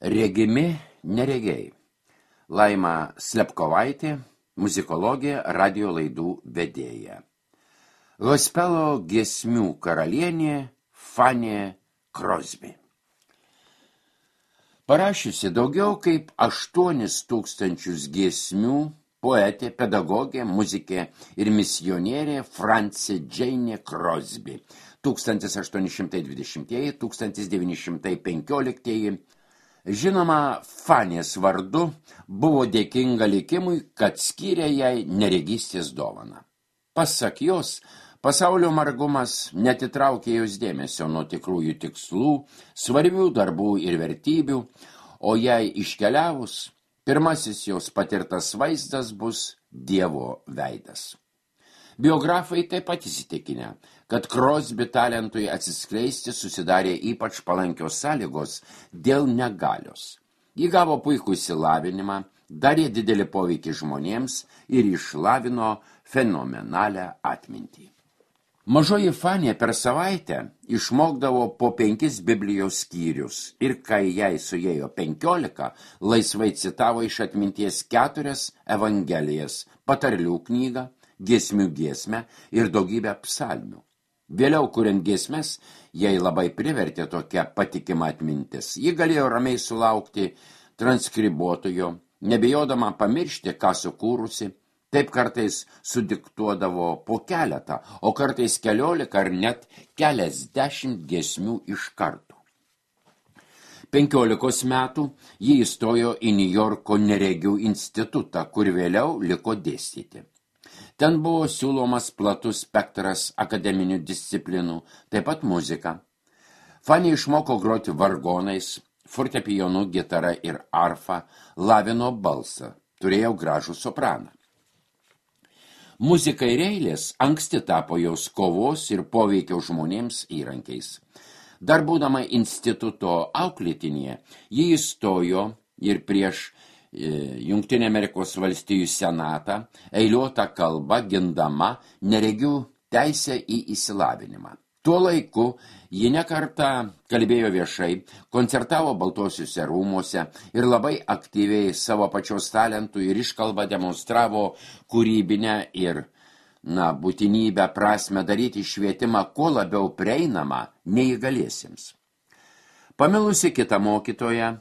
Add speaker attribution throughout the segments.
Speaker 1: Regimi neregiai. Laima Slepkovaitė, muzikologė, radio laidų vedėja. Gospelo giesmių karalienė Fanny Crosby. Parašiusi daugiau kaip 8,000 giesmių, poetė, pedagogė, muzikė ir misionierė Frances Jane Crosby 1820–1915. Žinoma, Fanės vardu buvo dėkinga likimui, kad skyrė jai neregystės dovaną. Pasak jos, pasaulio margumas netitraukė jos dėmesio nuo tikrųjų tikslų, svarbių darbų ir vertybių, o jai iškeliavus, pirmasis jos patirtas vaizdas bus Dievo veidas. Biografai taip pat įsitikinę, kad Crosby talentui atsiskleisti susidarė ypač palankios sąlygos dėl negalios. Ji gavo puikų išsilavinimą, darė didelį poveikį žmonėms ir išlavino fenomenalią atmintį. Mažoji Fanė per savaitę išmokdavo po 5 Biblijos skyrius ir kai jai suėjo 15, laisvai citavo iš atminties 4 evangelijas, patarlių knygą, giesmių giesmę ir daugybę psalmių. Vėliau, kuriant giesmes, jai labai privertė tokia patikima atmintis. Ji galėjo ramiai sulaukti transkribuotojo, nebijodama pamiršti, ką sukūrusi, taip kartais sudiktuodavo po keletą, o kartais 14 ar net keliasdešimt giesmių iš karto. 15 metų ji įstojo į Niujorko neregių institutą, kur vėliau liko dėstyti. Ten buvo siūlomas platus spektras akademinių disciplinų, taip pat muzika. Fanny išmoko groti vargonais, fortepijonu, gitara ir arfa, lavino balsą, turėjo gražų sopraną. Muzika ir eilės anksti tapo jos kovos ir poveikio žmonėms įrankiais. Dar būdama instituto auklėtinėje, ji įstojo ir prieš Jungtinių Amerikos valstijų senatą eiliuota kalba gindama neregių teisę į išsilavinimą. Tuo laiku ji nekartą kalbėjo viešai, koncertavo Baltuosiuose rūmuose ir labai aktyviai savo pačios talentų ir iškalbą demonstravo kūrybinę ir būtinybę prasmę daryti švietimą kuo labiau prieinamą neįgaliesiems. Pamilusi kitą mokytoją,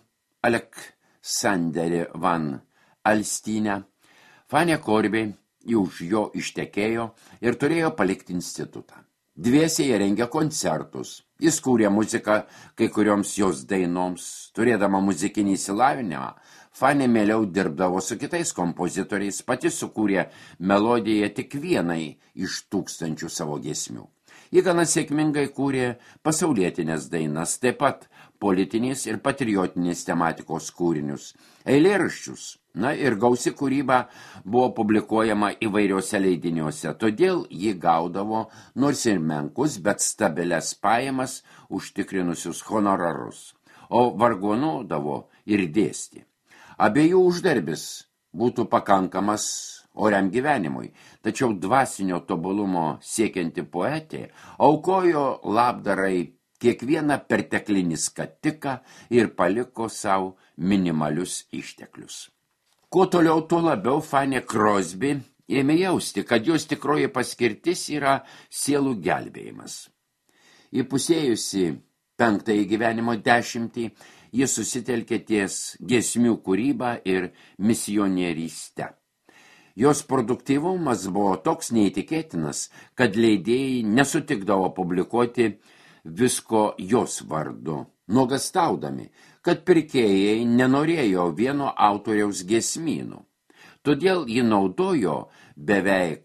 Speaker 1: Aleksandrą Van Alstynę, Fanny Crosby už jo ištekėjo ir turėjo palikti institutą. Dviese jie rengė koncertus. Jis kūrė muziką kai kurioms jos dainoms. Turėdama muzikinį išsilavinimą, Fanny mieliau dirbdavo su kitais kompozitoriais, pati sukūrė melodiją tik vienai iš 1000 savo giesmių. Ji gana sėkmingai kūrė pasaulietinės dainas, taip pat politinės ir patriotinės tematikos kūrinius, eilėraščius, ir gausi kūryba buvo publikuojama įvairiuose leidiniuose, todėl ji gaudavo nors ir menkus, bet stabilias pajamas užtikrinusius honorarus, o vargonuodavo ir dėstė. Abiejų uždarbis būtų pakankamas oriam gyvenimui, tačiau dvasinio tobulumo siekianti poetė aukojo labdarai kiekvieną perteklinį skatiką ir paliko savo minimalius išteklius. Kuo toliau, tuo labiau Fanny Crosby ėmė jausti, kad jos tikroji paskirtis yra sielų gelbėjimas. Įpusėjusi 5. gyvenimo 10, ji susitelkė ties giesmių kūrybą ir misionierystę. Jos produktyvumas buvo toks neįtikėtinas, kad leidėjai nesutikdavo publikuoti visko jos vardu, nuogastaudami, kad pirkėjai nenorėjo vieno autoriaus giesmynų. Todėl ji naudojo beveik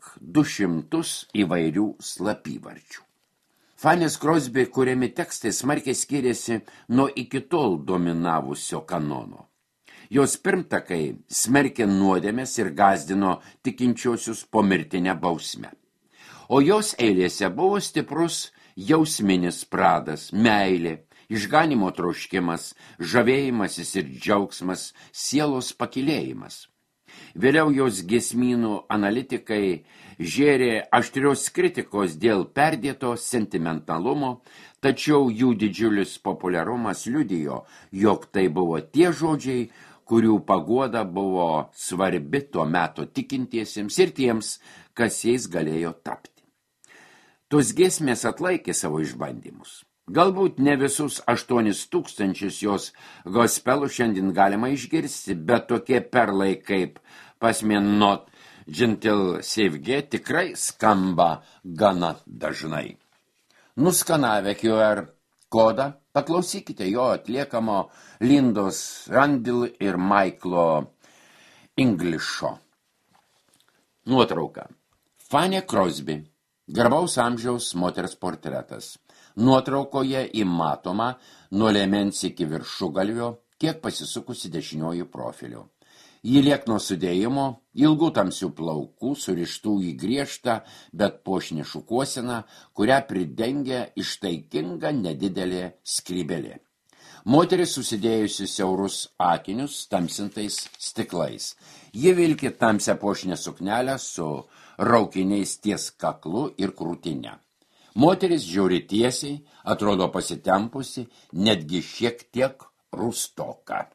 Speaker 1: 200 įvairių slapyvardžių. Fanny Crosby kuriami tekstai smarkiai skiriasi nuo iki tol dominavusio kanono. Jos pirmtakai smerkė nuodėmes ir gąsdino tikinčiuosius pomirtinę bausmę. O jos eilėse buvo stiprus jausminis pradas, meilė, išganimo troškimas, žavėjimasis ir džiaugsmas, sielos pakilėjimas. Vėliau jos giesmynų analitikai žėrė aštrios kritikos dėl perdėto sentimentalumo, tačiau jų didžiulis populiarumas liudijo, jog tai buvo tie žodžiai, kurių paguoda buvo svarbi tuo metu tikintiesiems ir tiems, kas jais galėjo tapti. Tos giesmės atlaikė savo išbandymus. Galbūt ne visus 8000 jos gospelų šiandien galima išgirsti, bet tokie perlai kaip Pass Me Not Gentle Savior tikrai skamba gana dažnai. Nuskanavę QR kodą, paklausykite jo atliekamo Lindos Randall ir Michaelo Englisho. Nuotrauka. Fanny Crosby, garbaus amžiaus moters portretas. Nuotraukoje įmatoma nuo liemens iki viršugalvio, kiek pasisukusi dešinioji profilio. Ji liekno sudėjimo, ilgų tamsių plaukų, surištų į griežtą, bet puošnį šukuoseną, kurią pridengia ištaikinga nedidelė skrybelė. Moteris susidėjusi siaurus akinius tamsintais stiklais. Ji vilki tamsią puošnę suknelę su raukiniais ties kaklu ir krūtinę. Moteris žiūri tiesiai, atrodo pasitempusi, netgi šiek tiek rūstoka.